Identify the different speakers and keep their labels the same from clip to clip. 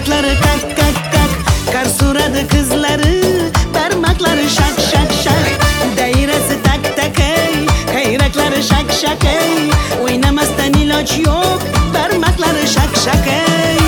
Speaker 1: Kayrakları kak kak kak, kar suradı kızları, parmakları şak şak şak. Dairesi tak tak ey, kayrakları şak şak ey. Oynamazdan ilaç yok, parmakları şak şak ey.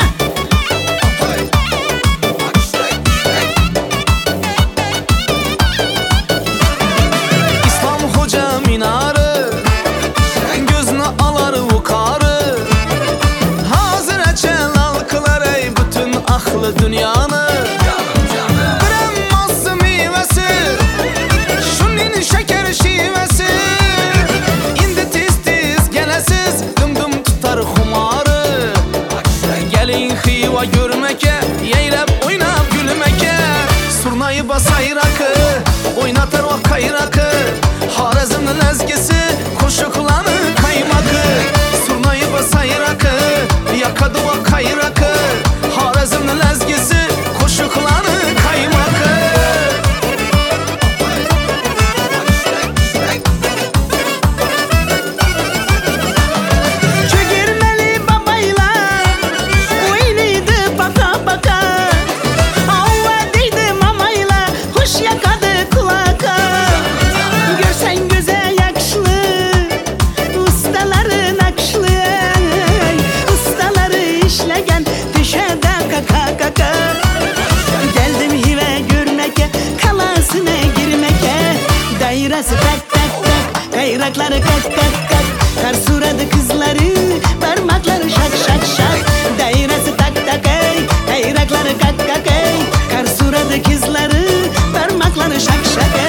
Speaker 2: İslam Hoca minarı, gözünü alar vukarı. Hazır açel halkılar ey bütün ahlı dünyanı. Kıranmaz meyvesi, şunun şeker şivesi. İndi tiz tiz gelesiz, dım dım tutar humarı. Gelin hiva görmeke, yeylep oynap gülmeke. Surnayı basay rakı, oynatar o kayrakı. Harazımın ezgisi, koşuklanı kaymakı. Surnayı basay rakı, yakadı o kayrakı. Harazımın ezgisi, koşuklanı kaymakı.
Speaker 1: Çögermeli babayla oynaydı baka baka. Avvadıydı mamayla hoş yakadı kulaka. Görsen göze yakışlı, ustaları nakşlı. Ustaları işlegen düşede kaka kaka. Geldim hive görmeke, kalasına girmeke. Dairesi tak tak tak, kayrakları kak kak kak. Kar suradı kızları, parmakları şak şak şak. Dairesi tak tak ey, kayrakları kak kak ey. Kar suradı kızları, parmakları şak şak ey.